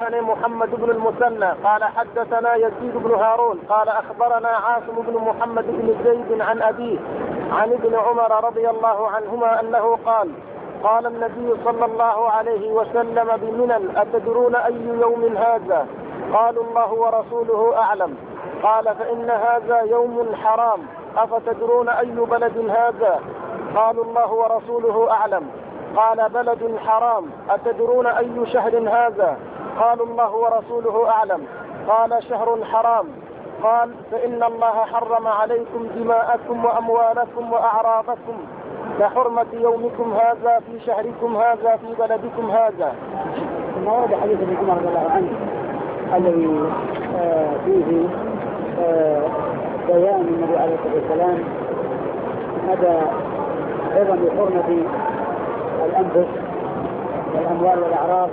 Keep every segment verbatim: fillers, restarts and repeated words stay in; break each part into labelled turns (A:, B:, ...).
A: حدثني محمد بن المثنى قال حدثنا يزيد بن هارون قال أخبرنا عاصم بن محمد بن زيد عن أبيه عن ابن عمر رضي الله عنهما أنه قال قال النبي صلى الله عليه وسلم بمنى أتدرون أي يوم هذا؟ قالوا الله ورسوله أعلم. قال فإن هذا يوم حرام. أفتدرون أي بلد هذا؟ قالوا الله ورسوله أعلم. قال بلد حرام. أتدرون أي شهر هذا؟ قالوا الله ورسوله أعلم. قال شهر حرام. قال فإن الله حرم عليكم دماءكم وأموالكم وأعراضكم كحرمة يومكم هذا في شهركم هذا في بلدكم هذا.
B: ما ورد حديث ابن عمر رضي الله عنه الذي آه فيه آه بيان النبي عليه الصلاة والسلام هذا عظم حرمة الأنفس والأموال والأعراض،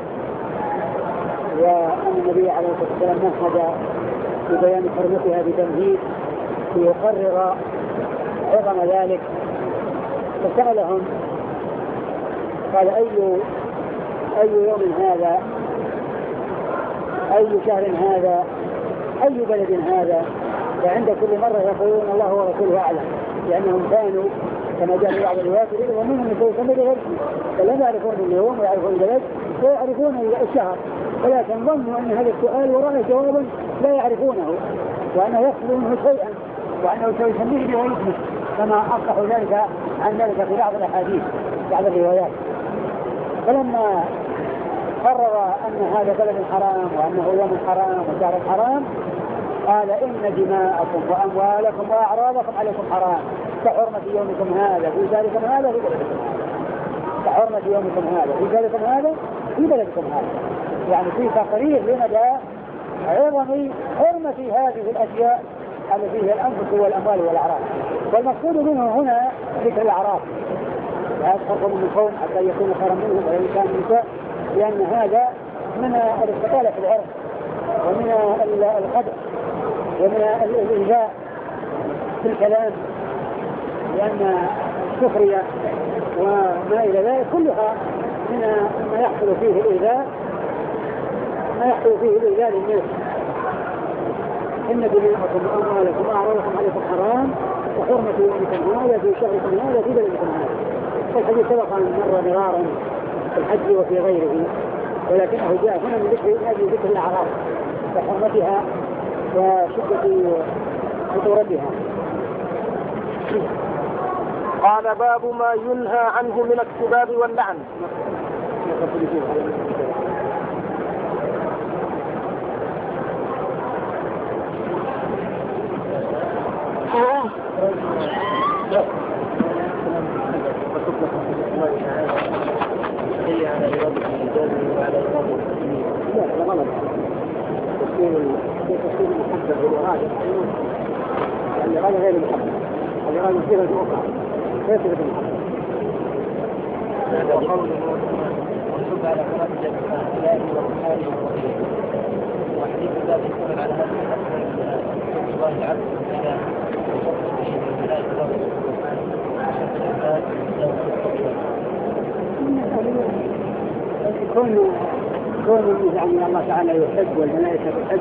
B: وأن النبي عليه الصلاة والسلام مهد ببيان حرمتها بتمهيد ليقرر عظم ذلك. فسألهم قال أي أي يوم هذا؟ أي شهر هذا؟ أي بلد هذا؟ وعند كل مرة يقولون الله ورسوله أعلم، لأنهم كانوا كما جاء في بعض الروايات ومنهم يسمى بغير فلم يعرفون اليوم ويعرفون البلد ويعرفون الشهر، ولكن ظنوا أن هذا السؤال وراء جوابا لا يعرفونه وأنه يقصد منه شيئا وأنه سيسميه بغير اسمه، كما أصحوا ذلك عن ذلك في بعض الأحاديث بعض الروايات. فلما قرر أن هذا بلد حرام وأنه يوم حرام وشهر حرام قال إن دماءكم وأموالكم وأعراضكم عليكم حرام كحرمة يومكم هذا في ذلكم هذا في بلدكم كحرمة يومكم هذا في ذلكم هذا في بلدكم هذا، يعني في تقرير لمدى عظم حرمة هذه الأشياء التي هي الأنفس والأموال والأعراض. والمقصود منه هنا ذكر الأعراض، لا تخرجوا من القوم حتى يكون خيرا منهم وإن كان النساء، لأن هذا من الاستقالة في العرض ومن القدر ومن الإنجاء في الكلام، لأن السخرية وما إلى ذلك كلها من ما يحصل فيه الإيذاء ما يحصل فيه الإيذاء للناس. إن دماءكم وأموالكم وأعراضكم عليكم حرام وحرمة يومكم هذا في شهركم هذا في بلدكم هذا. والحديث سبق أن مر مرارا في الحج وفي غيره، ولكنه جاء هنا من ذكر هذه ذكر الأعراض وحرمتها وشدة خطورتها.
A: قال باب ما ينهى عنه من السباب واللعن.
B: هي على إرادة الإنسان وعلى إرادة المسلمين. لا لا غلط. تفسير المحبة والإرادة لأن الإرادة غير المحبة، الإرادة صيغة أخرى غير صيغة المحبة. هذا وقوله والحب على قراءة الإله والرحمن والرحيم، وحديث الله يكون على هذه الأكثر من الله عز وجل كون كون يعني الله تعالى يحب والملائكة تحب